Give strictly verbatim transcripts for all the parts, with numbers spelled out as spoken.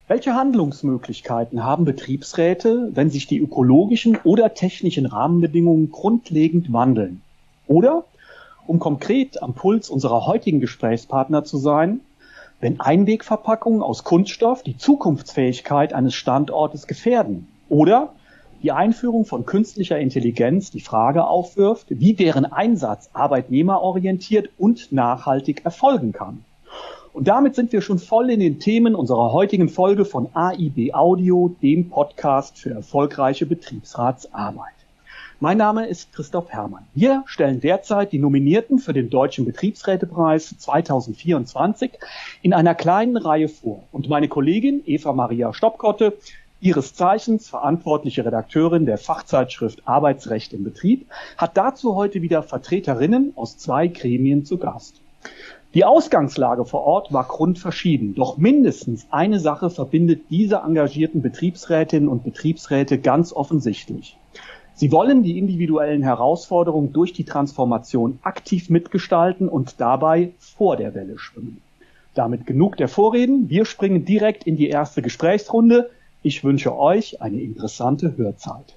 Welche Handlungsmöglichkeiten haben Betriebsräte, wenn sich die ökologischen oder technischen Rahmenbedingungen grundlegend wandeln? Oder, um konkret am Puls unserer heutigen Gesprächspartner zu sein, wenn Einwegverpackungen aus Kunststoff die Zukunftsfähigkeit eines Standortes gefährden? Oder die Einführung von künstlicher Intelligenz die Frage aufwirft, wie deren Einsatz arbeitnehmerorientiert und nachhaltig erfolgen kann? Und damit sind wir schon voll in den Themen unserer heutigen Folge von A I B Audio, dem Podcast für erfolgreiche Betriebsratsarbeit. Mein Name ist Christoph Herrmann. Wir stellen derzeit die Nominierten für den Deutschen Betriebsrätepreis zweitausendvierundzwanzig in einer kleinen Reihe vor. Und meine Kollegin Eva Maria Stoppkotte, ihres Zeichens verantwortliche Redakteurin der Fachzeitschrift Arbeitsrecht im Betrieb, hat dazu heute wieder Vertreterinnen aus zwei Gremien zu Gast. Die Ausgangslage vor Ort war grundverschieden, doch mindestens eine Sache verbindet diese engagierten Betriebsrätinnen und Betriebsräte ganz offensichtlich. Sie wollen die individuellen Herausforderungen durch die Transformation aktiv mitgestalten und dabei vor der Welle schwimmen. Damit genug der Vorreden, wir springen direkt in die erste Gesprächsrunde. Ich wünsche euch eine interessante Hörzeit.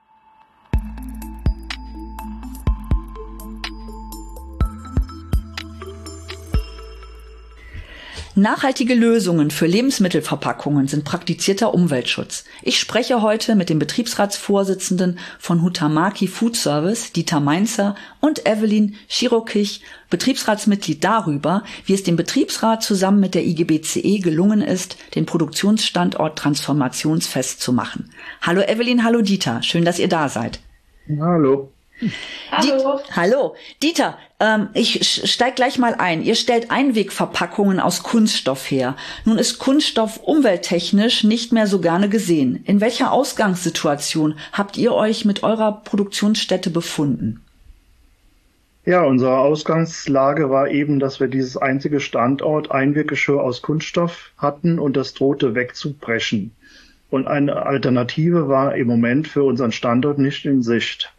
Nachhaltige Lösungen für Lebensmittelverpackungen sind praktizierter Umweltschutz. Ich spreche heute mit dem Betriebsratsvorsitzenden von Huhtamaki Food Service, Dieter Mainzer, und Evelyn Schirokich, Betriebsratsmitglied, darüber, wie es dem Betriebsrat zusammen mit der I G B C E gelungen ist, den Produktionsstandort transformationsfest zu machen. Hallo Evelyn, hallo Dieter, schön, dass ihr da seid. Hallo. Hallo. Dieter, hallo. Dieter, ähm, ich steig gleich mal ein. Ihr stellt Einwegverpackungen aus Kunststoff her. Nun ist Kunststoff umwelttechnisch nicht mehr so gerne gesehen. In welcher Ausgangssituation habt ihr euch mit eurer Produktionsstätte befunden? Ja, unsere Ausgangslage war eben, dass wir dieses einzige Standort Einweggeschirr aus Kunststoff hatten und das drohte wegzubrechen. Und eine Alternative war im Moment für unseren Standort nicht in Sicht.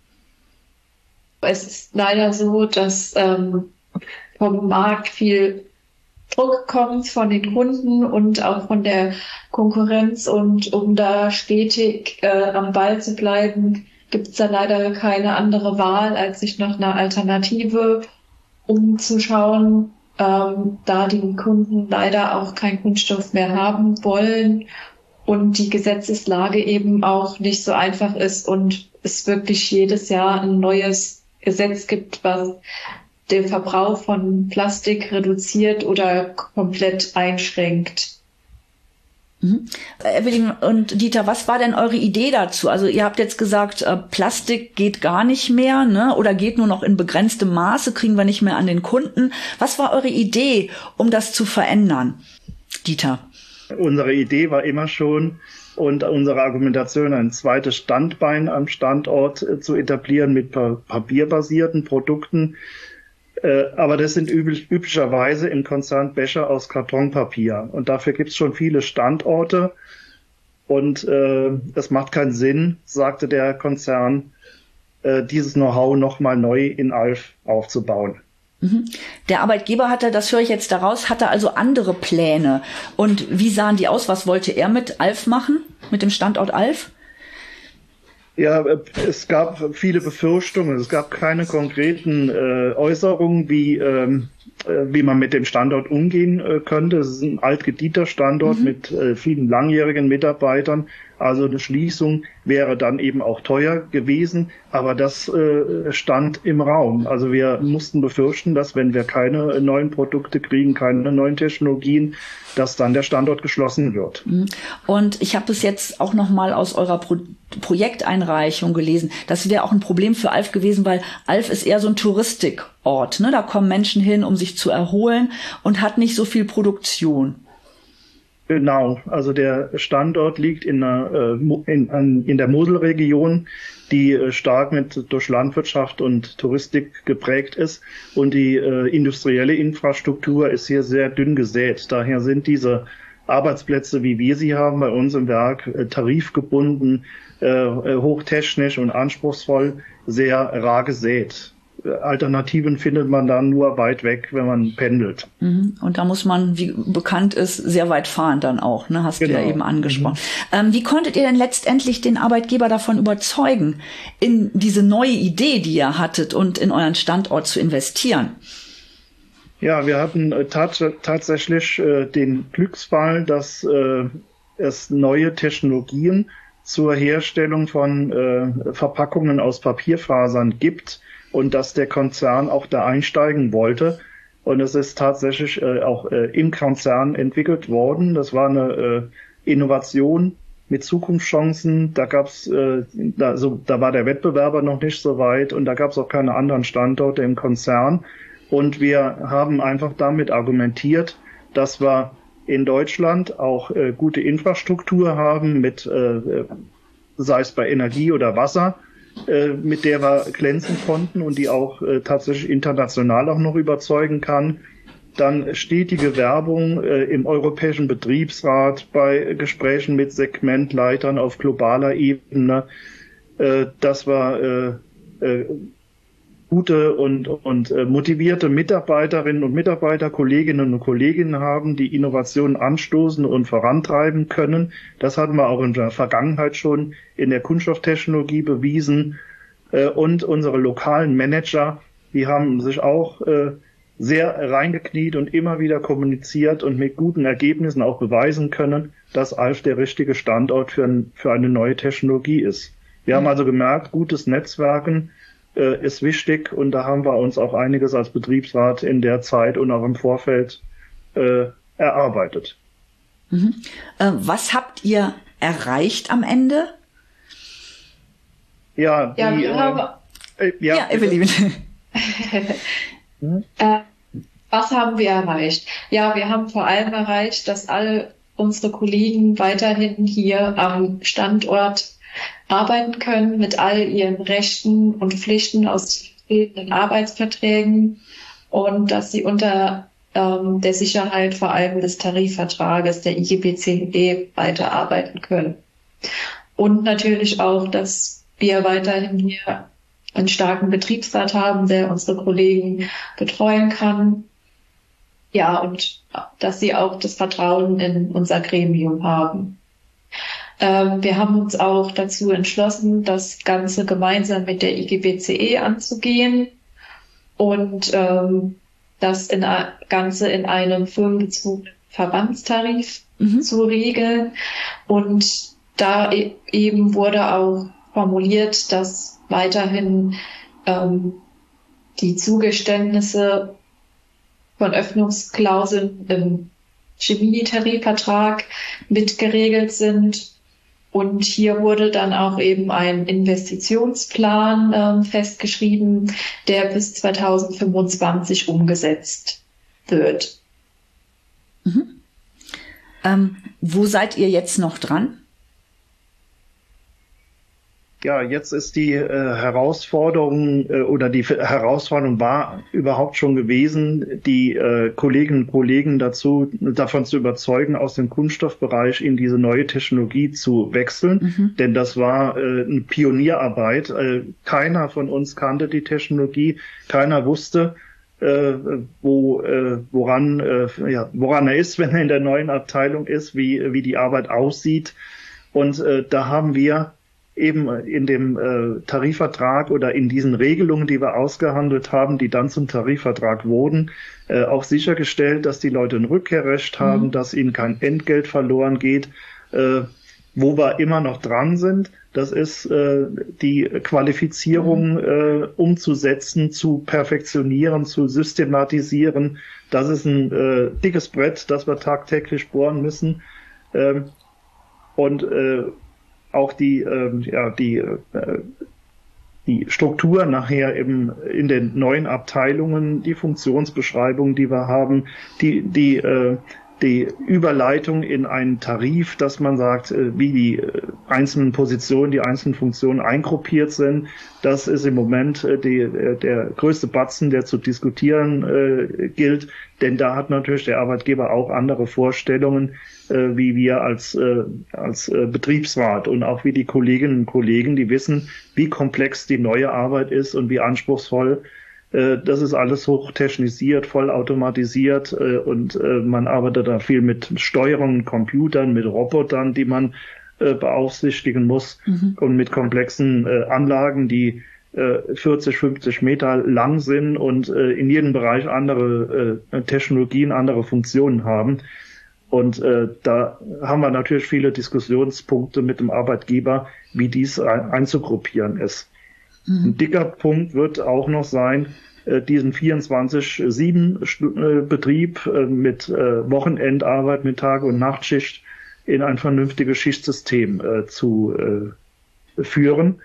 Es ist leider so, dass ähm, vom Markt viel Druck kommt von den Kunden und auch von der Konkurrenz. Und um da stetig äh, am Ball zu bleiben, gibt es da leider keine andere Wahl, als sich nach einer Alternative umzuschauen, ähm, da die Kunden leider auch keinen Kunststoff mehr haben wollen und die Gesetzeslage eben auch nicht so einfach ist und es wirklich jedes Jahr ein neues Gesetz gibt, was den Verbrauch von Plastik reduziert oder komplett einschränkt. Mhm. Evelyn und Dieter, was war denn eure Idee dazu? Also ihr habt jetzt gesagt, äh, Plastik geht gar nicht mehr, ne? Oder geht nur noch in begrenztem Maße, kriegen wir nicht mehr an den Kunden. Was war eure Idee, um das zu verändern? Dieter. Unsere Idee war immer schon, und unsere Argumentation, ein zweites Standbein am Standort äh, zu etablieren mit pa- papierbasierten Produkten. Äh, aber das sind üblich, üblicherweise im Konzern Becher aus Kartonpapier. Und dafür gibt es schon viele Standorte. Und äh, es macht keinen Sinn, sagte der Konzern, äh, dieses Know-how nochmal neu in Alf aufzubauen. Der Arbeitgeber hatte, das höre ich jetzt daraus, hatte also andere Pläne. Und wie sahen die aus? Was wollte er mit Alf machen, mit dem Standort Alf? Ja, es gab viele Befürchtungen. Es gab keine konkreten äh, Äußerungen, wie ähm, äh, wie man mit dem Standort umgehen äh, könnte. Es ist ein altgedienter Standort mhm. mit äh, vielen langjährigen Mitarbeitern. Also eine Schließung wäre dann eben auch teuer gewesen, aber das äh, stand im Raum. Also wir mussten befürchten, dass wenn wir keine neuen Produkte kriegen, keine neuen Technologien, dass dann der Standort geschlossen wird. Und ich habe es jetzt auch noch mal aus eurer Pro- Projekteinreichung gelesen. Das wäre auch ein Problem für Alf gewesen, weil Alf ist eher so ein Touristikort, ne? Da kommen Menschen hin, um sich zu erholen und hat nicht so viel Produktion. Genau, also der Standort liegt in der, in, in der Moselregion, die stark mit durch Landwirtschaft und Touristik geprägt ist, und die äh, industrielle Infrastruktur ist hier sehr dünn gesät. Daher sind diese Arbeitsplätze, wie wir sie haben bei uns im Werk, äh, tarifgebunden, äh, hochtechnisch und anspruchsvoll, sehr rar gesät. Alternativen findet man dann nur weit weg, wenn man pendelt. Und da muss man, wie bekannt ist, sehr weit fahren dann auch, ne? Hast genau. du ja eben angesprochen. Mhm. Ähm, wie konntet ihr denn letztendlich den Arbeitgeber davon überzeugen, in diese neue Idee, die ihr hattet, und in euren Standort zu investieren? Ja, wir hatten äh, tats- tatsächlich äh, den Glücksfall, dass äh, es neue Technologien zur Herstellung von äh, Verpackungen aus Papierfasern gibt und dass der Konzern auch da einsteigen wollte. Und es ist tatsächlich äh, auch äh, im Konzern entwickelt worden. Das war eine äh, Innovation mit Zukunftschancen. Da gab's, äh, da, so, da war der Wettbewerber noch nicht so weit und da gab es auch keine anderen Standorte im Konzern. Und wir haben einfach damit argumentiert, dass wir in Deutschland auch äh, gute Infrastruktur haben, mit äh, sei es bei Energie oder Wasser, äh, mit der wir glänzen konnten und die auch äh, tatsächlich international auch noch überzeugen kann. Dann stetige Werbung äh, im Europäischen Betriebsrat, bei Gesprächen mit Segmentleitern auf globaler Ebene, äh, dass wir äh, äh, gute und, und äh, motivierte Mitarbeiterinnen und Mitarbeiter, Kolleginnen und Kollegen haben, die Innovationen anstoßen und vorantreiben können. Das hatten wir auch in der Vergangenheit schon in der Kunststofftechnologie bewiesen. Äh, und unsere lokalen Manager, die haben sich auch äh, sehr reingekniet und immer wieder kommuniziert und mit guten Ergebnissen auch beweisen können, dass Alf der richtige Standort für, ein, für eine neue Technologie ist. Wir haben also gemerkt, gutes Netzwerken äh, ist wichtig und da haben wir uns auch einiges als Betriebsrat in der Zeit und auch im Vorfeld äh, erarbeitet. Mhm. Äh, was habt ihr erreicht am Ende? Ja, ja, die, wir äh, haben, äh, ja, ja Evelyn. äh, was haben wir erreicht? Ja, wir haben vor allem erreicht, dass alle unsere Kollegen weiterhin hier am Standort arbeiten können mit all ihren Rechten und Pflichten aus den Arbeitsverträgen und dass sie unter ähm, der Sicherheit vor allem des Tarifvertrages der I G B C E weiterarbeiten können. Und natürlich auch, dass wir weiterhin hier einen starken Betriebsrat haben, der unsere Kollegen betreuen kann. Ja, und dass sie auch das Vertrauen in unser Gremium haben. Ähm, wir haben uns auch dazu entschlossen, das Ganze gemeinsam mit der I G B C E anzugehen und ähm, das in, Ganze in einem firmenbezogenen Verbandstarif mhm. zu regeln. Und da e- eben wurde auch formuliert, dass weiterhin ähm, die Zugeständnisse von Öffnungsklauseln im Chemietarifvertrag mit geregelt sind. Und hier wurde dann auch eben ein Investitionsplan äh, festgeschrieben, der bis zweitausendfünfundzwanzig umgesetzt wird. Mhm. Ähm, wo seid ihr jetzt noch dran? Ja, jetzt ist die äh, Herausforderung äh, oder die Herausforderung war überhaupt schon gewesen, die äh, Kolleginnen und Kollegen dazu davon zu überzeugen, aus dem Kunststoffbereich in diese neue Technologie zu wechseln. Mhm. Denn das war äh, eine Pionierarbeit. Äh, keiner von uns kannte die Technologie, keiner wusste, äh, wo äh, woran äh, ja, woran er ist, wenn er in der neuen Abteilung ist, wie wie die Arbeit aussieht. Und äh, da haben wir eben in dem äh, Tarifvertrag oder in diesen Regelungen, die wir ausgehandelt haben, die dann zum Tarifvertrag wurden, äh, auch sichergestellt, dass die Leute ein Rückkehrrecht mhm. haben, dass ihnen kein Entgelt verloren geht. Äh, wo wir immer noch dran sind, das ist äh, die Qualifizierung mhm. äh, umzusetzen, zu perfektionieren, zu systematisieren. Das ist ein äh, dickes Brett, das wir tagtäglich bohren müssen. Ähm, und äh, auch die, ähm, ja, die, äh, die Struktur nachher eben in den neuen Abteilungen, die Funktionsbeschreibung, die wir haben, die, die, äh, die Überleitung in einen Tarif, dass man sagt, äh, wie die äh, einzelnen Positionen, die einzelnen Funktionen eingruppiert sind. Das ist im Moment äh, die, äh, der größte Batzen, der zu diskutieren äh, gilt. Denn da hat natürlich der Arbeitgeber auch andere Vorstellungen, äh, wie wir als, äh, als äh, Betriebsrat und auch wie die Kolleginnen und Kollegen, die wissen, wie komplex die neue Arbeit ist und wie anspruchsvoll Das ist alles hochtechnisiert, vollautomatisiert und man arbeitet da viel mit Steuerungen, Computern, mit Robotern, die man beaufsichtigen muss mhm. und mit komplexen Anlagen, die vierzig, fünfzig Meter lang sind und in jedem Bereich andere Technologien, andere Funktionen haben. Und da haben wir natürlich viele Diskussionspunkte mit dem Arbeitgeber, wie dies einzugruppieren ist. Mhm. Ein dicker Punkt wird auch noch sein, diesen vierundzwanzig sieben Betrieb mit Wochenendarbeit, mit Tag- und Nachtschicht in ein vernünftiges Schichtsystem zu führen.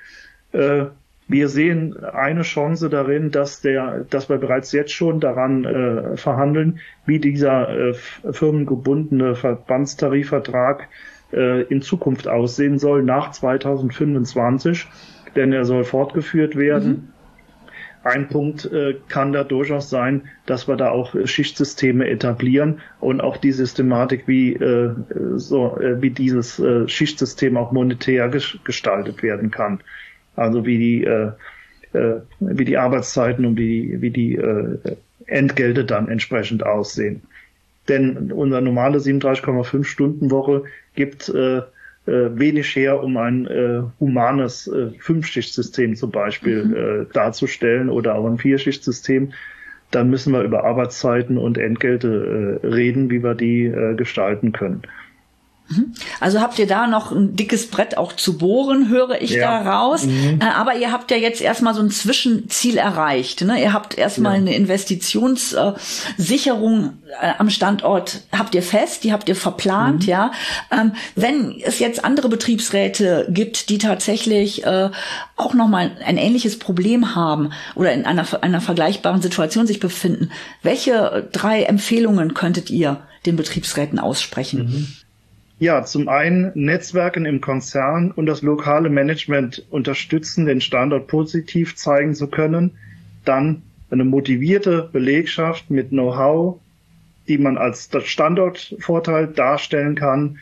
Wir sehen eine Chance darin, dass der, dass wir bereits jetzt schon daran verhandeln, wie dieser firmengebundene Verbandstarifvertrag in Zukunft aussehen soll nach zweitausendfünfundzwanzig, denn er soll fortgeführt werden. Mhm. Ein Punkt äh, kann da durchaus sein, dass wir da auch äh, Schichtsysteme etablieren und auch die Systematik, wie äh, so äh, wie dieses äh, Schichtsystem auch monetär ges- gestaltet werden kann. Also wie die äh, äh, wie die Arbeitszeiten und wie wie die äh, Entgelte dann entsprechend aussehen. Denn unsere normale siebenunddreißig Komma fünf Stunden Woche gibt äh, wenig her, um ein äh, humanes äh, Fünf-Schicht-System zum Beispiel mhm. äh, darzustellen oder auch ein Vier-Schicht-System. Dann müssen wir über Arbeitszeiten und Entgelte äh, reden, wie wir die äh, gestalten können. Also habt ihr da noch ein dickes Brett auch zu bohren, höre ich ja. da raus. Mhm. Aber ihr habt ja jetzt erstmal so ein Zwischenziel erreicht. Ne? Ihr habt erstmal ja. eine Investitionssicherung äh, am Standort, habt ihr fest, die habt ihr verplant. Mhm. Ja. Ähm, wenn es jetzt andere Betriebsräte gibt, die tatsächlich äh, auch nochmal ein ähnliches Problem haben oder in einer, einer vergleichbaren Situation sich befinden, welche drei Empfehlungen könntet ihr den Betriebsräten aussprechen? Mhm. Ja, zum einen Netzwerken im Konzern und das lokale Management unterstützen, den Standort positiv zeigen zu können. Dann eine motivierte Belegschaft mit Know-how, die man als Standortvorteil darstellen kann.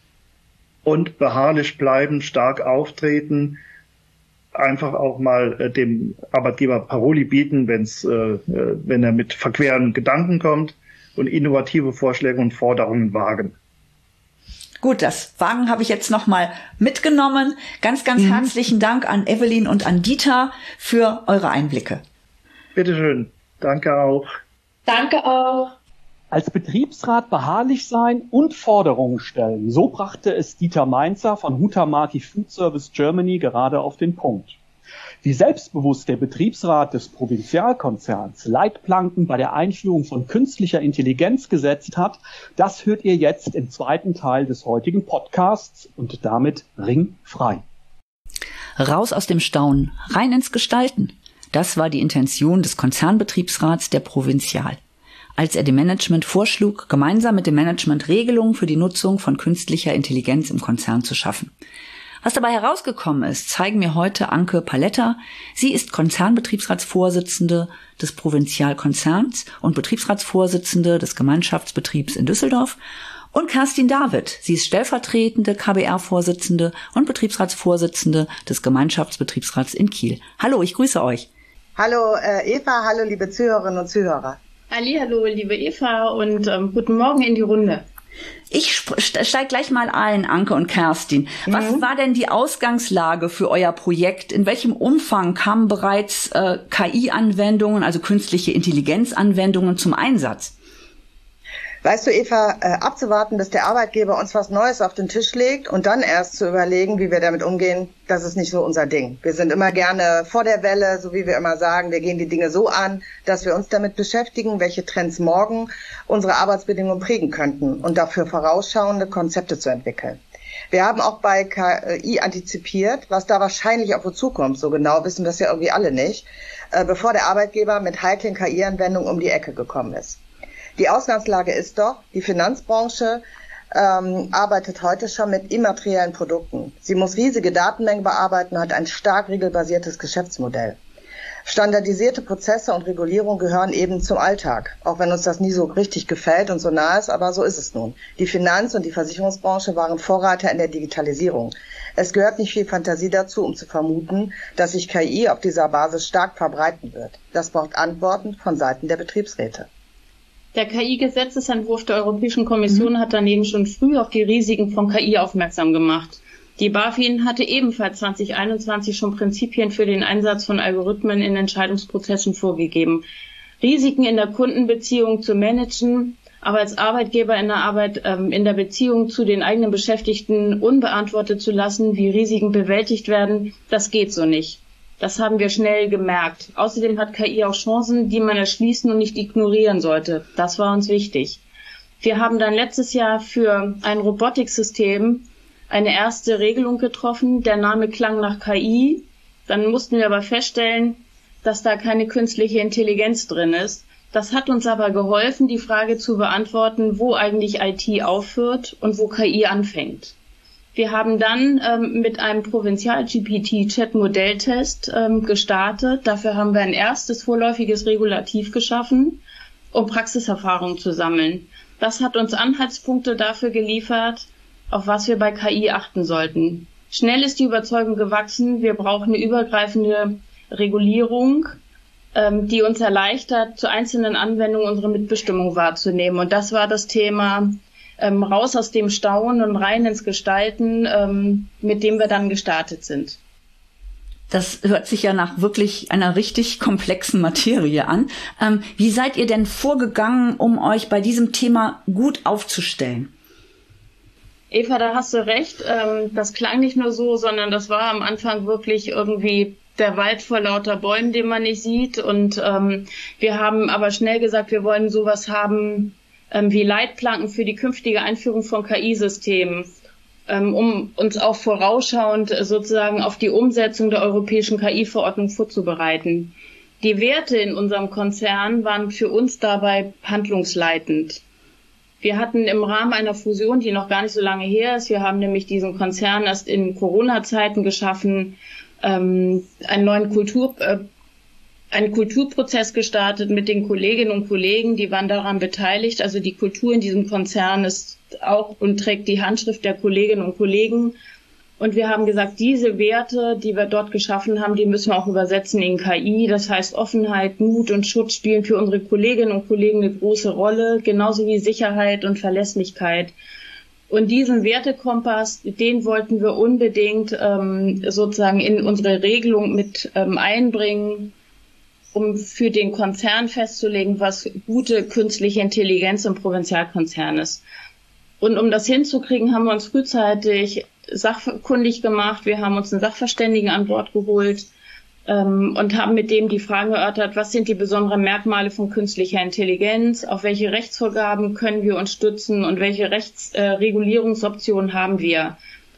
Und beharrlich bleiben, stark auftreten, einfach auch mal äh, dem Arbeitgeber Paroli bieten, wenn's, äh, wenn er mit verqueren Gedanken kommt und innovative Vorschläge und Forderungen wagen. Gut, das Wagen habe ich jetzt nochmal mitgenommen. Ganz, ganz mhm. herzlichen Dank an Evelyn und an Dieter für eure Einblicke. Bitteschön. Danke auch. Danke auch. Als Betriebsrat beharrlich sein und Forderungen stellen. So brachte es Dieter Mainzer von Huhtamaki Food Service Germany gerade auf den Punkt. Wie selbstbewusst der Betriebsrat des Provinzialkonzerns Leitplanken bei der Einführung von künstlicher Intelligenz gesetzt hat, das hört ihr jetzt im zweiten Teil des heutigen Podcasts und damit ringfrei. Raus aus dem Staunen, rein ins Gestalten. Das war die Intention des Konzernbetriebsrats der Provinzial, als er dem Management vorschlug, gemeinsam mit dem Management Regelungen für die Nutzung von künstlicher Intelligenz im Konzern zu schaffen. Was dabei herausgekommen ist, zeigen mir heute Anke Paletta. Sie ist Konzernbetriebsratsvorsitzende des Provinzialkonzerns und Betriebsratsvorsitzende des Gemeinschaftsbetriebs in Düsseldorf. Und Kerstin David. Sie ist stellvertretende K B R-Vorsitzende und Betriebsratsvorsitzende des Gemeinschaftsbetriebsrats in Kiel. Hallo, ich grüße euch. Hallo äh, Eva, hallo liebe Zuhörerinnen und Zuhörer. Hallihallo, liebe Eva und ähm, guten Morgen in die Runde. Ich steige gleich mal ein, Anke und Kerstin. Was mhm. war denn die Ausgangslage für euer Projekt? In welchem Umfang kamen bereits äh, K I-Anwendungen, also künstliche Intelligenz-Anwendungen zum Einsatz? Weißt du, Eva, äh, abzuwarten, bis der Arbeitgeber uns was Neues auf den Tisch legt und dann erst zu überlegen, wie wir damit umgehen, das ist nicht so unser Ding. Wir sind immer gerne vor der Welle, so wie wir immer sagen, wir gehen die Dinge so an, dass wir uns damit beschäftigen, welche Trends morgen unsere Arbeitsbedingungen prägen könnten und dafür vorausschauende Konzepte zu entwickeln. Wir haben auch bei K I antizipiert, was da wahrscheinlich auf uns zukommt. So genau wissen wir es ja irgendwie alle nicht, äh, bevor der Arbeitgeber mit heiklen K I-Anwendungen um die Ecke gekommen ist. Die Ausgangslage ist doch, die Finanzbranche ähm, arbeitet heute schon mit immateriellen Produkten. Sie muss riesige Datenmengen bearbeiten und hat ein stark regelbasiertes Geschäftsmodell. Standardisierte Prozesse und Regulierung gehören eben zum Alltag, auch wenn uns das nie so richtig gefällt und so nah ist, aber so ist es nun. Die Finanz- und die Versicherungsbranche waren Vorreiter in der Digitalisierung. Es gehört nicht viel Fantasie dazu, um zu vermuten, dass sich K I auf dieser Basis stark verbreiten wird. Das braucht Antworten von Seiten der Betriebsräte. Der K I-Gesetzesentwurf der Europäischen Kommission mhm. hat daneben schon früh auf die Risiken von K I aufmerksam gemacht. Die BaFin hatte ebenfalls zwanzig einundzwanzig schon Prinzipien für den Einsatz von Algorithmen in Entscheidungsprozessen vorgegeben. Risiken in der Kundenbeziehung zu managen, aber als Arbeitgeber in der Arbeit, ähm, in der Beziehung zu den eigenen Beschäftigten unbeantwortet zu lassen, wie Risiken bewältigt werden, das geht so nicht. Das haben wir schnell gemerkt. Außerdem hat K I auch Chancen, die man erschließen und nicht ignorieren sollte. Das war uns wichtig. Wir haben dann letztes Jahr für ein Robotiksystem eine erste Regelung getroffen. Der Name klang nach K I. Dann mussten wir aber feststellen, dass da keine künstliche Intelligenz drin ist. Das hat uns aber geholfen, die Frage zu beantworten, wo eigentlich I T aufhört und wo K I anfängt. Wir haben dann ähm, mit einem Provinzial-G P T-Chat-Modelltest ähm, gestartet. Dafür haben wir ein erstes vorläufiges Regulativ geschaffen, um Praxiserfahrung zu sammeln. Das hat uns Anhaltspunkte dafür geliefert, auf was wir bei K I achten sollten. Schnell ist die Überzeugung gewachsen, wir brauchen eine übergreifende Regulierung, ähm, die uns erleichtert, zu einzelnen Anwendungen unsere Mitbestimmung wahrzunehmen. Und das war das Thema ähm, raus aus dem Staunen und rein ins Gestalten, ähm, mit dem wir dann gestartet sind. Das hört sich ja nach wirklich einer richtig komplexen Materie an. Ähm, wie seid ihr denn vorgegangen, um euch bei diesem Thema gut aufzustellen? Eva, da hast du recht. Ähm, das klang nicht nur so, sondern das war am Anfang wirklich irgendwie der Wald vor lauter Bäumen, den man nicht sieht. Und ähm, wir haben aber schnell gesagt, wir wollen sowas haben ähm, wie Leitplanken für die künftige Einführung von K I-Systemen, ähm, um uns auch vorausschauend sozusagen auf die Umsetzung der europäischen K I-Verordnung vorzubereiten. Die Werte in unserem Konzern waren für uns dabei handlungsleitend. Wir hatten im Rahmen einer Fusion, die noch gar nicht so lange her ist, wir haben nämlich diesen Konzern erst in Corona-Zeiten geschaffen, ähm, einen neuen Kultur, äh, einen Kulturprozess gestartet mit den Kolleginnen und Kollegen, die waren daran beteiligt. Also die Kultur in diesem Konzern ist auch und trägt die Handschrift der Kolleginnen und Kollegen. Und wir haben gesagt, diese Werte, die wir dort geschaffen haben, die müssen wir auch übersetzen in K I. Das heißt, Offenheit, Mut und Schutz spielen für unsere Kolleginnen und Kollegen eine große Rolle, genauso wie Sicherheit und Verlässlichkeit. Und diesen Wertekompass, den wollten wir unbedingt ähm, sozusagen in unsere Regelung mit ähm, einbringen, um für den Konzern festzulegen, was gute künstliche Intelligenz im Provinzialkonzern ist. Und um das hinzukriegen, haben wir uns frühzeitig sachkundig gemacht. Wir haben uns einen Sachverständigen an Bord geholt ähm, und haben mit dem die Fragen erörtert, was sind die besonderen Merkmale von künstlicher Intelligenz, auf welche Rechtsvorgaben können wir uns stützen und welche Rechtsregulierungsoptionen äh, haben wir.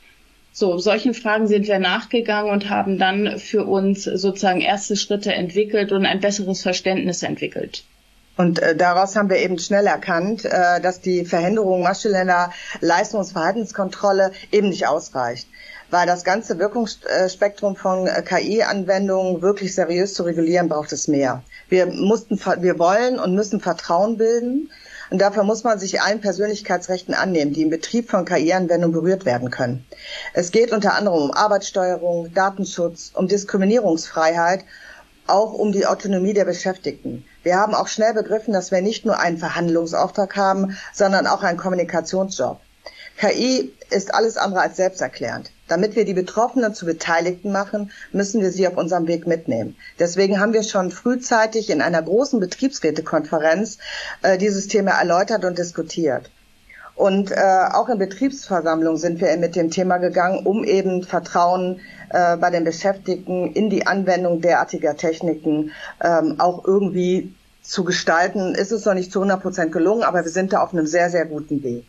So, solchen Fragen sind wir nachgegangen und haben dann für uns sozusagen erste Schritte entwickelt und ein besseres Verständnis entwickelt. Und äh, daraus haben wir eben schnell erkannt, äh, dass die Verhinderung maschineller Leistungs- und Verhaltenskontrolle eben nicht ausreicht, weil das ganze Wirkungsspektrum von äh, K I-Anwendungen wirklich seriös zu regulieren, braucht es mehr. Wir mussten, wir wollen und müssen Vertrauen bilden. Und dafür muss man sich allen Persönlichkeitsrechten annehmen, die im Betrieb von K I-Anwendungen berührt werden können. Es geht unter anderem um Arbeitssteuerung, Datenschutz, um Diskriminierungsfreiheit, auch um die Autonomie der Beschäftigten. Wir haben auch schnell begriffen, dass wir nicht nur einen Verhandlungsauftrag haben, sondern auch einen Kommunikationsjob. K I ist alles andere als selbsterklärend. Damit wir die Betroffenen zu Beteiligten machen, müssen wir sie auf unserem Weg mitnehmen. Deswegen haben wir schon frühzeitig in einer großen Betriebsrätekonferenz äh, dieses Thema erläutert und diskutiert. Und äh, auch in Betriebsversammlungen sind wir mit dem Thema gegangen, um eben Vertrauen äh, bei den Beschäftigten in die Anwendung derartiger Techniken ähm, auch irgendwie zu gestalten. Ist es noch nicht zu hundert Prozent gelungen, aber wir sind da auf einem sehr, sehr guten Weg.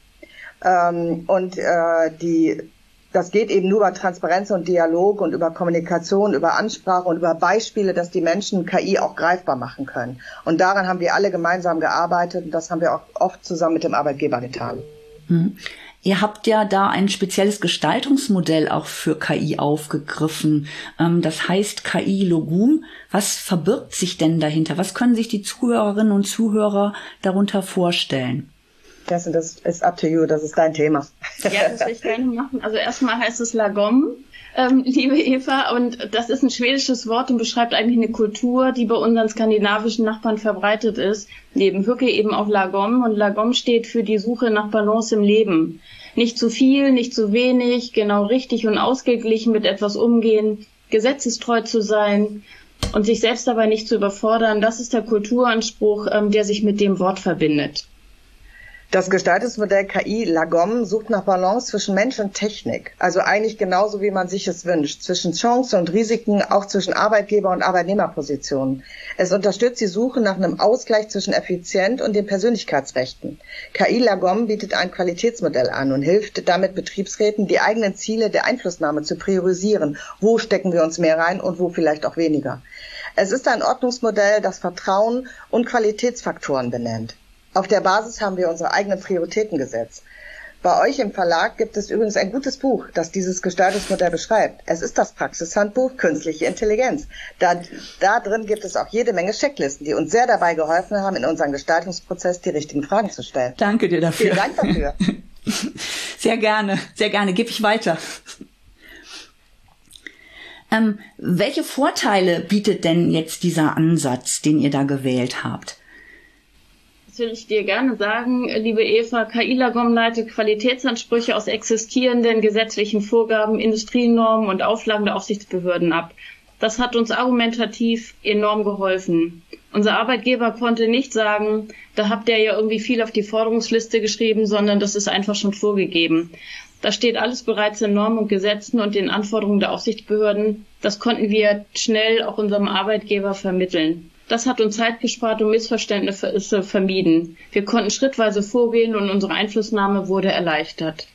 Ähm, und äh, die das geht eben nur über Transparenz und Dialog und über Kommunikation, über Ansprache und über Beispiele, dass die Menschen K I auch greifbar machen können. Und daran haben wir alle gemeinsam gearbeitet und das haben wir auch oft zusammen mit dem Arbeitgeber getan. Hm. Ihr habt ja da ein spezielles Gestaltungsmodell auch für K I aufgegriffen. Das heißt K I Logum. Was verbirgt sich denn dahinter? Was können sich die Zuhörerinnen und Zuhörer darunter vorstellen? Das ist up to you, das ist dein Thema. Ja, das will ich gerne machen. Also erstmal heißt es Lagom, ähm, liebe Eva, und das ist ein schwedisches Wort und beschreibt eigentlich eine Kultur, die bei unseren skandinavischen Nachbarn verbreitet ist. Neben Hücke eben auch Lagom, und Lagom steht für die Suche nach Balance im Leben. Nicht zu viel, nicht zu wenig, genau richtig und ausgeglichen mit etwas umgehen, gesetzestreu zu sein und sich selbst dabei nicht zu überfordern. Das ist der Kulturanspruch, ähm, der sich mit dem Wort verbindet. Das Gestaltungsmodell K I Lagom sucht nach Balance zwischen Mensch und Technik. Also eigentlich genauso, wie man sich es wünscht. Zwischen Chancen und Risiken, auch zwischen Arbeitgeber- und Arbeitnehmerpositionen. Es unterstützt die Suche nach einem Ausgleich zwischen Effizient und den Persönlichkeitsrechten. K I Lagom bietet ein Qualitätsmodell an und hilft damit Betriebsräten, die eigenen Ziele der Einflussnahme zu priorisieren. Wo stecken wir uns mehr rein und wo vielleicht auch weniger. Es ist ein Ordnungsmodell, das Vertrauen und Qualitätsfaktoren benennt. Auf der Basis haben wir unsere eigenen Prioritäten gesetzt. Bei euch im Verlag gibt es übrigens ein gutes Buch, das dieses Gestaltungsmodell beschreibt. Es ist das Praxishandbuch Künstliche Intelligenz. Da, da drin gibt es auch jede Menge Checklisten, die uns sehr dabei geholfen haben, in unserem Gestaltungsprozess die richtigen Fragen zu stellen. Danke dir dafür. Vielen Dank dafür. Sehr gerne, sehr gerne. Gebe ich weiter. Ähm, welche Vorteile bietet denn jetzt dieser Ansatz, den ihr da gewählt habt? Will ich dir gerne sagen, liebe Eva, K I Lagom leitet Qualitätsansprüche aus existierenden gesetzlichen Vorgaben, Industrienormen und Auflagen der Aufsichtsbehörden ab. Das hat uns argumentativ enorm geholfen. Unser Arbeitgeber konnte nicht sagen, da habt ihr ja irgendwie viel auf die Forderungsliste geschrieben, sondern das ist einfach schon vorgegeben. Da steht alles bereits in Normen und Gesetzen und den Anforderungen der Aufsichtsbehörden. Das konnten wir schnell auch unserem Arbeitgeber vermitteln. Das hat uns Zeit gespart und Missverständnisse vermieden. Wir konnten schrittweise vorgehen und unsere Einflussnahme wurde erleichtert.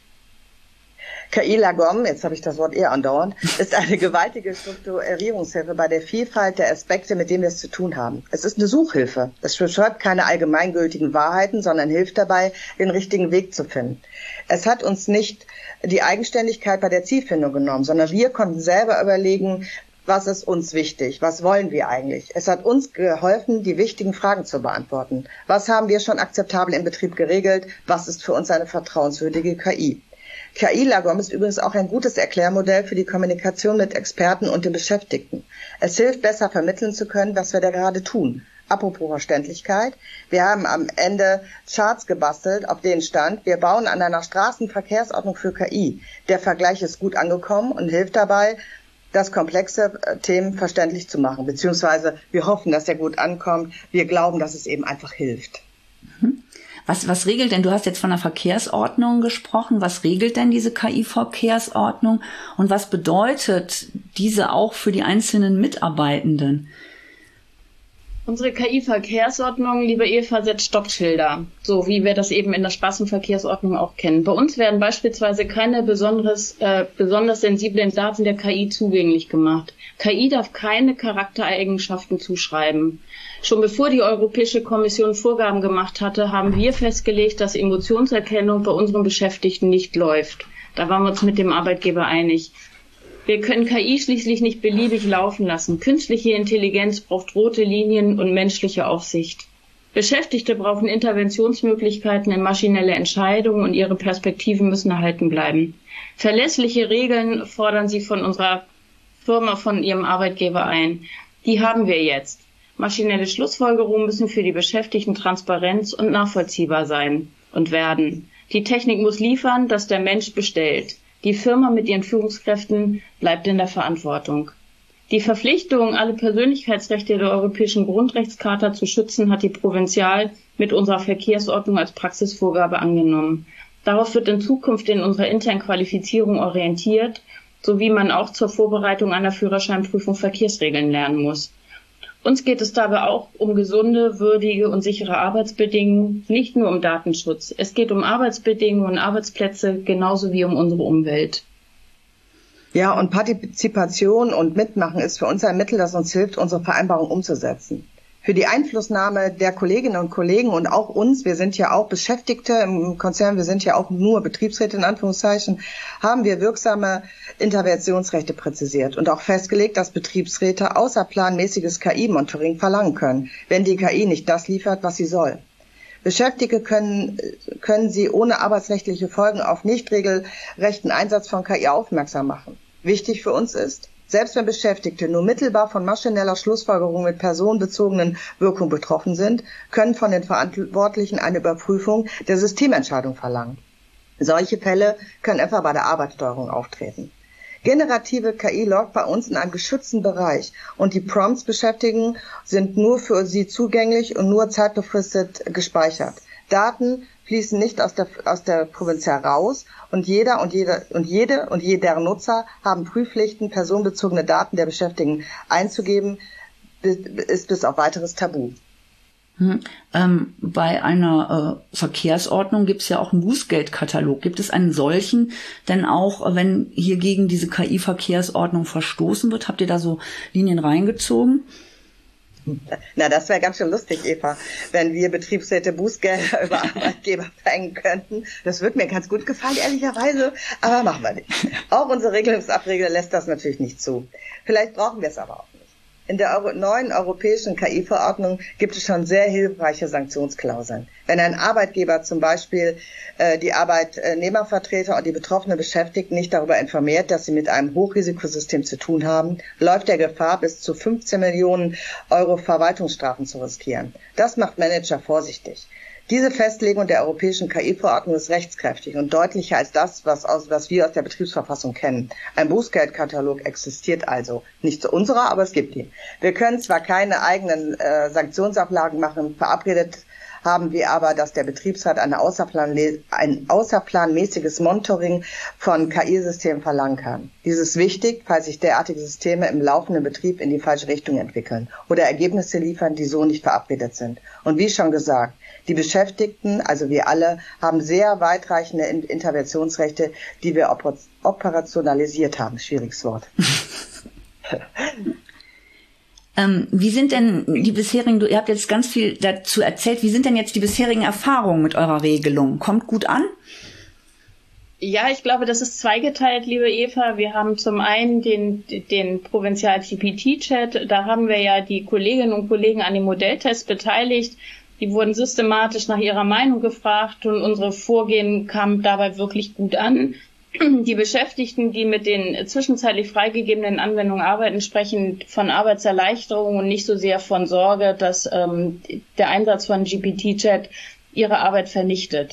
K I Lagom, jetzt habe ich das Wort eher andauernd, ist eine gewaltige Strukturierungshilfe bei der Vielfalt der Aspekte, mit denen wir es zu tun haben. Es ist eine Suchhilfe. Es beschreibt keine allgemeingültigen Wahrheiten, sondern hilft dabei, den richtigen Weg zu finden. Es hat uns nicht die Eigenständigkeit bei der Zielfindung genommen, sondern wir konnten selber überlegen, was ist uns wichtig? Was wollen wir eigentlich? Es hat uns geholfen, die wichtigen Fragen zu beantworten. Was haben wir schon akzeptabel im Betrieb geregelt? Was ist für uns eine vertrauenswürdige K I? K I Lagom ist übrigens auch ein gutes Erklärmodell für die Kommunikation mit Experten und den Beschäftigten. Es hilft, besser vermitteln zu können, was wir da gerade tun. Apropos Verständlichkeit. Wir haben am Ende Charts gebastelt, auf denen stand, wir bauen an einer Straßenverkehrsordnung für K I. Der Vergleich ist gut angekommen und hilft dabei, das komplexe Themen verständlich zu machen, beziehungsweise wir hoffen, dass er gut ankommt. Wir glauben, dass es eben einfach hilft. Was, was regelt denn, du hast jetzt von der Verkehrsordnung gesprochen, was regelt denn diese K I-Verkehrsordnung und was bedeutet diese auch für die einzelnen Mitarbeitenden? Unsere K I-Verkehrsordnung, liebe Eva, setzt Stoppschilder, so wie wir das eben in der Straßenverkehrsordnung auch kennen. Bei uns werden beispielsweise keine besonderes, äh, besonders sensiblen Daten der K I zugänglich gemacht. K I darf keine Charaktereigenschaften zuschreiben. Schon bevor die Europäische Kommission Vorgaben gemacht hatte, haben wir festgelegt, dass Emotionserkennung bei unseren Beschäftigten nicht läuft. Da waren wir uns mit dem Arbeitgeber einig. Wir können K I schließlich nicht beliebig laufen lassen. Künstliche Intelligenz braucht rote Linien und menschliche Aufsicht. Beschäftigte brauchen Interventionsmöglichkeiten in maschinelle Entscheidungen und ihre Perspektiven müssen erhalten bleiben. Verlässliche Regeln fordern sie von unserer Firma, von ihrem Arbeitgeber ein. Die haben wir jetzt. Maschinelle Schlussfolgerungen müssen für die Beschäftigten transparent und nachvollziehbar sein und werden. Die Technik muss liefern, dass der Mensch bestellt. Die Firma mit ihren Führungskräften bleibt in der Verantwortung. Die Verpflichtung, alle Persönlichkeitsrechte der Europäischen Grundrechtscharta zu schützen, hat die Provinzial mit unserer Verkehrsordnung als Praxisvorgabe angenommen. Darauf wird in Zukunft in unserer internen Qualifizierung orientiert, sowie man auch zur Vorbereitung einer Führerscheinprüfung Verkehrsregeln lernen muss. Uns geht es dabei auch um gesunde, würdige und sichere Arbeitsbedingungen, nicht nur um Datenschutz. Es geht um Arbeitsbedingungen und Arbeitsplätze genauso wie um unsere Umwelt. Ja, und Partizipation und Mitmachen ist für uns ein Mittel, das uns hilft, unsere Vereinbarung umzusetzen. Für die Einflussnahme der Kolleginnen und Kollegen und auch uns, wir sind ja auch Beschäftigte im Konzern, wir sind ja auch nur Betriebsräte in Anführungszeichen, haben wir wirksame Interventionsrechte präzisiert und auch festgelegt, dass Betriebsräte außerplanmäßiges K I-Monitoring verlangen können, wenn die K I nicht das liefert, was sie soll. Beschäftigte können, können sie ohne arbeitsrechtliche Folgen auf nicht regelrechten Einsatz von K I aufmerksam machen. Wichtig für uns ist, selbst wenn Beschäftigte nur mittelbar von maschineller Schlussfolgerung mit personenbezogenen Wirkung betroffen sind, können von den Verantwortlichen eine Überprüfung der Systementscheidung verlangen. Solche Fälle können etwa bei der Arbeitssteuerung auftreten. Generative K I läuft bei uns in einem geschützten Bereich und die Prompts beschäftigen sind nur für sie zugänglich und nur zeitbefristet gespeichert. Daten fließen nicht aus der, aus der Provinzial raus und jeder und jeder und jede und jeder Nutzer haben Prüfpflichten, personenbezogene Daten der Beschäftigten einzugeben, ist bis auf weiteres tabu. Hm. Ähm, bei einer äh, Verkehrsordnung gibt es ja auch einen Bußgeldkatalog. Gibt es einen solchen denn auch, wenn hier gegen diese K I-Verkehrsordnung verstoßen wird? Habt ihr da so Linien reingezogen? Na, das wäre ganz schön lustig, Eva, wenn wir Betriebsräte Bußgelder über Arbeitgeber verhängen könnten. Das würde mir ganz gut gefallen, ehrlicherweise, aber machen wir nicht. Auch unsere Regelungsabrede lässt das natürlich nicht zu. Vielleicht brauchen wir es aber auch nicht. In der Euro- neuen europäischen K I-Verordnung gibt es schon sehr hilfreiche Sanktionsklauseln. Wenn ein Arbeitgeber zum Beispiel äh, die Arbeitnehmervertreter und die betroffenen Beschäftigten nicht darüber informiert, dass sie mit einem Hochrisikosystem zu tun haben, läuft er Gefahr, bis zu fünfzehn Millionen Euro Verwaltungsstrafen zu riskieren. Das macht Manager vorsichtig. Diese Festlegung der europäischen K I-Verordnung ist rechtskräftig und deutlicher als das, was, aus, was wir aus der Betriebsverfassung kennen. Ein Bußgeldkatalog existiert also. Nicht zu unserer, aber es gibt ihn. Wir können zwar keine eigenen äh, Sanktionsauflagen machen, verabredet haben wir aber, dass der Betriebsrat eine Außerplan, ein außerplanmäßiges Monitoring von K I-Systemen verlangen kann. Dies ist wichtig, falls sich derartige Systeme im laufenden Betrieb in die falsche Richtung entwickeln oder Ergebnisse liefern, die so nicht verabredet sind. Und wie schon gesagt, die Beschäftigten, also wir alle, haben sehr weitreichende Interventionsrechte, die wir operationalisiert haben. Schwieriges Wort. ähm, wie sind denn die bisherigen, ihr habt jetzt ganz viel dazu erzählt, wie sind denn jetzt die bisherigen Erfahrungen mit eurer Regelung? Kommt gut an? Ja, ich glaube, das ist zweigeteilt, liebe Eva. Wir haben zum einen den, den Provinzial G P T-Chat. Da haben wir ja die Kolleginnen und Kollegen an dem Modelltest beteiligt. Die wurden systematisch nach ihrer Meinung gefragt und unsere Vorgehen kam dabei wirklich gut an. Die Beschäftigten, die mit den zwischenzeitlich freigegebenen Anwendungen arbeiten, sprechen von Arbeitserleichterung und nicht so sehr von Sorge, dass ähm, der Einsatz von G P T-Chat ihre Arbeit vernichtet.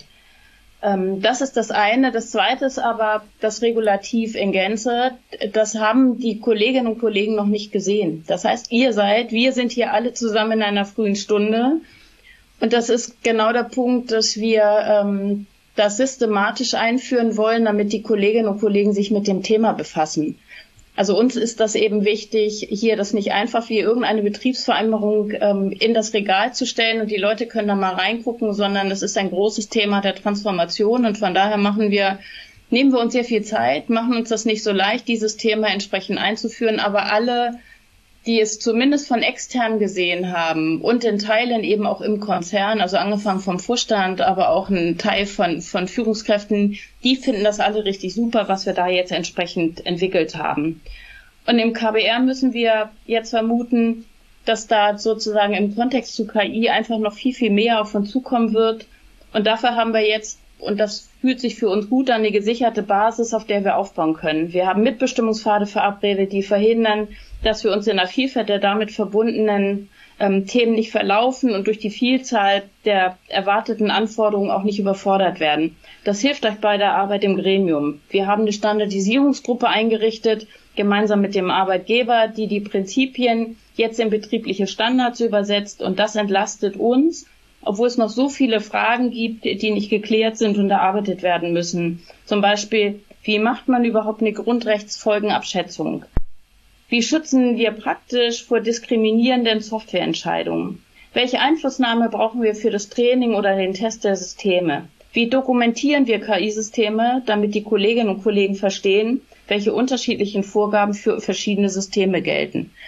Ähm, das ist das eine. Das zweite ist aber das Regulativ in Gänze. Das haben die Kolleginnen und Kollegen noch nicht gesehen. Das heißt, ihr seid, wir sind hier alle zusammen in einer frühen Stunde. Und das ist genau der Punkt, dass wir ähm, das systematisch einführen wollen, damit die Kolleginnen und Kollegen sich mit dem Thema befassen. Also uns ist das eben wichtig, hier das nicht einfach wie irgendeine Betriebsvereinbarung ähm, in das Regal zu stellen und die Leute können da mal reingucken, sondern es ist ein großes Thema der Transformation und von daher machen wir, nehmen wir uns sehr viel Zeit, machen uns das nicht so leicht, dieses Thema entsprechend einzuführen, aber alle, die es zumindest von extern gesehen haben und in Teilen eben auch im Konzern, also angefangen vom Vorstand, aber auch ein Teil von, von Führungskräften, die finden das alle richtig super, was wir da jetzt entsprechend entwickelt haben. Und im K B R müssen wir jetzt vermuten, dass da sozusagen im Kontext zu K I einfach noch viel, viel mehr auf uns zukommen wird. Und dafür haben wir jetzt, und das fühlt sich für uns gut an, eine gesicherte Basis, auf der wir aufbauen können. Wir haben Mitbestimmungspfade verabredet, die verhindern, dass wir uns in der Vielfalt der damit verbundenen ähm, Themen nicht verlaufen und durch die Vielzahl der erwarteten Anforderungen auch nicht überfordert werden. Das hilft euch bei der Arbeit im Gremium. Wir haben eine Standardisierungsgruppe eingerichtet, gemeinsam mit dem Arbeitgeber, die die Prinzipien jetzt in betriebliche Standards übersetzt und das entlastet uns, obwohl es noch so viele Fragen gibt, die nicht geklärt sind und erarbeitet werden müssen. Zum Beispiel, wie macht man überhaupt eine Grundrechtsfolgenabschätzung? Wie schützen wir praktisch vor diskriminierenden Softwareentscheidungen? Welche Einflussnahme brauchen wir für das Training oder den Test der Systeme? Wie dokumentieren wir K I-Systeme, damit die Kolleginnen und Kollegen verstehen, welche unterschiedlichen Vorgaben für verschiedene Systeme gelten?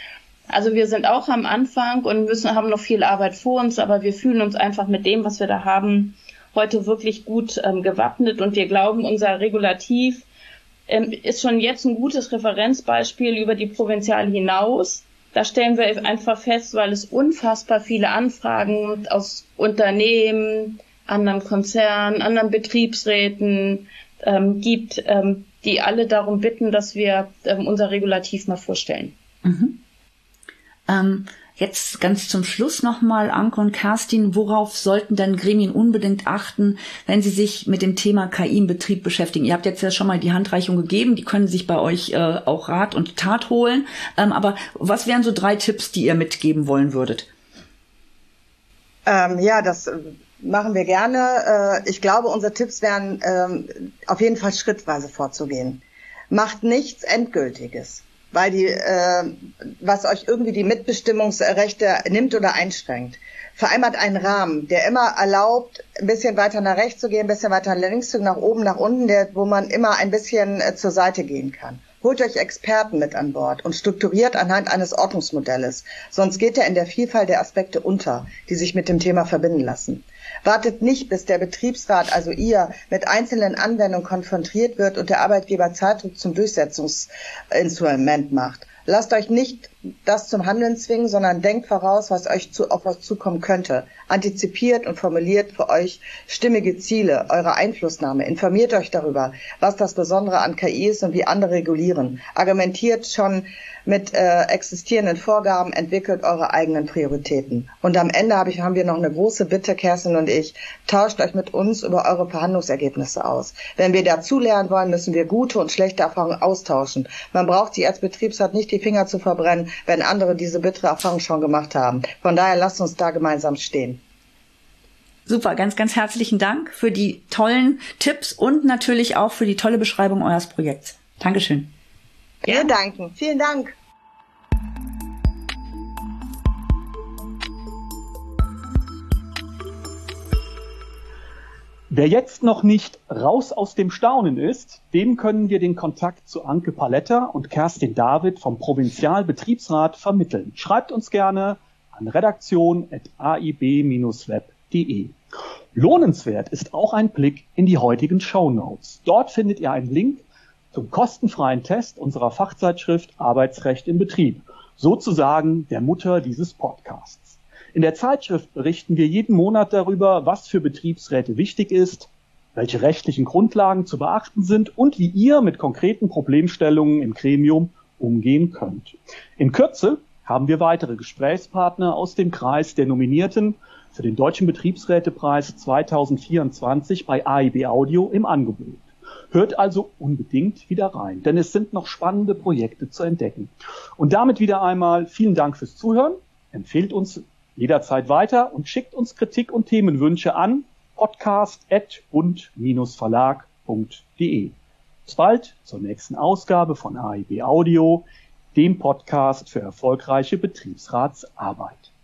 Also wir sind auch am Anfang und müssen, haben noch viel Arbeit vor uns, aber wir fühlen uns einfach mit dem, was wir da haben, heute wirklich gut ähm, gewappnet und wir glauben, unser Regulativ ähm, ist schon jetzt ein gutes Referenzbeispiel über die Provinziale hinaus. Da stellen wir einfach fest, weil es unfassbar viele Anfragen aus Unternehmen, anderen Konzernen, anderen Betriebsräten ähm, gibt, ähm, die alle darum bitten, dass wir ähm, unser Regulativ mal vorstellen. Mhm. Ähm, jetzt ganz zum Schluss nochmal, Anke und Kerstin, worauf sollten denn Gremien unbedingt achten, wenn sie sich mit dem Thema K I im Betrieb beschäftigen? Ihr habt jetzt ja schon mal die Handreichung gegeben, die können sich bei euch äh, auch Rat und Tat holen. Ähm, aber was wären so drei Tipps, die ihr mitgeben wollen würdet? Ähm, ja, das machen wir gerne. Äh, ich glaube, unsere Tipps wären ähm, auf jeden Fall schrittweise vorzugehen. Macht nichts Endgültiges, weil die, äh, was euch irgendwie die Mitbestimmungsrechte nimmt oder einschränkt. Vereinbart einen Rahmen, der immer erlaubt, ein bisschen weiter nach rechts zu gehen, ein bisschen weiter nach links zu gehen, nach oben, nach unten, der, wo man immer ein bisschen äh, zur Seite gehen kann. Holt euch Experten mit an Bord und strukturiert anhand eines Ordnungsmodells. Sonst geht er in der Vielfalt der Aspekte unter, die sich mit dem Thema verbinden lassen. Wartet nicht, bis der Betriebsrat, also ihr, mit einzelnen Anwendungen konfrontiert wird und der Arbeitgeber Zeitdruck zum Durchsetzungsinstrument macht. Lasst euch nicht das zum Handeln zwingen, sondern denkt voraus, was euch zu, auf euch zukommen könnte. Antizipiert und formuliert für euch stimmige Ziele, eure Einflussnahme. Informiert euch darüber, was das Besondere an K I ist und wie andere regulieren. Argumentiert schon mit äh, existierenden Vorgaben, entwickelt eure eigenen Prioritäten. Und am Ende hab ich, haben wir noch eine große Bitte, Kerstin und ich, tauscht euch mit uns über eure Verhandlungsergebnisse aus. Wenn wir dazulernen wollen, müssen wir gute und schlechte Erfahrungen austauschen. Man braucht sich als Betriebsrat nicht die Finger zu verbrennen, wenn andere diese bittere Erfahrung schon gemacht haben. Von daher lasst uns da gemeinsam stehen. Super, ganz, ganz herzlichen Dank für die tollen Tipps und natürlich auch für die tolle Beschreibung eures Projekts. Dankeschön. Wir danken. Vielen Dank. Wer jetzt noch nicht raus aus dem Staunen ist, dem können wir den Kontakt zu Anke Paletta und Kerstin David vom Provinzialbetriebsrat vermitteln. Schreibt uns gerne an redaktion at a i b dash web punkt de. Lohnenswert ist auch ein Blick in die heutigen Shownotes. Dort findet ihr einen Link zum kostenfreien Test unserer Fachzeitschrift Arbeitsrecht im Betrieb, sozusagen der Mutter dieses Podcasts. In der Zeitschrift berichten wir jeden Monat darüber, was für Betriebsräte wichtig ist, welche rechtlichen Grundlagen zu beachten sind und wie ihr mit konkreten Problemstellungen im Gremium umgehen könnt. In Kürze haben wir weitere Gesprächspartner aus dem Kreis der Nominierten für den Deutschen Betriebsrätepreis zweitausendvierundzwanzig bei A I B Audio im Angebot. Hört also unbedingt wieder rein, denn es sind noch spannende Projekte zu entdecken. Und damit wieder einmal vielen Dank fürs Zuhören, empfehlt uns jederzeit weiter und schickt uns Kritik und Themenwünsche an podcast at bund dash verlag punkt de. Bis bald zur nächsten Ausgabe von A I B Audio, dem Podcast für erfolgreiche Betriebsratsarbeit.